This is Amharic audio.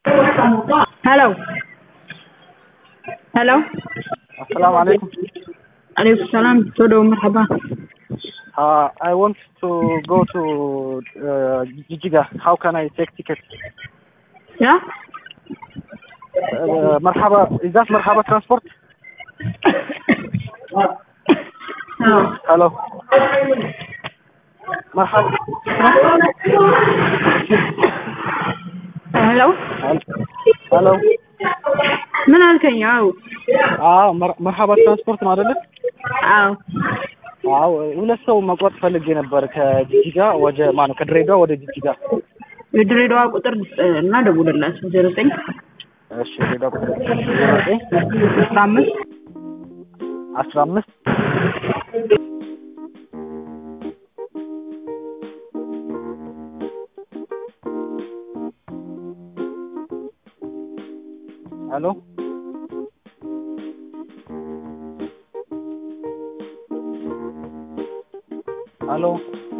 Hello. Hello. Assalamu alaikum. Alaykum salam. Todo marhaba. I want to go to Jijiga. How can I take ticket? Yeah? Marhaba, is that Marhaba Transport? Hello. Hello. Marhaba. Hello. Hello. من هالكن ياو؟ مرحبا ትራንስፖርት ነው አይደለ? አዎ ሁለት ሰው መቆጥ ፈልጌ ነበር ከጂጂጋ ወደ ማነው ከድሬዳዋ ወደ ጂጂጋ። የድሬዳዋ ቁጥር እና ደውልላችሁ 09 እሺ ድሬዳዋ ቁጥር 09 15 Hello. Hello.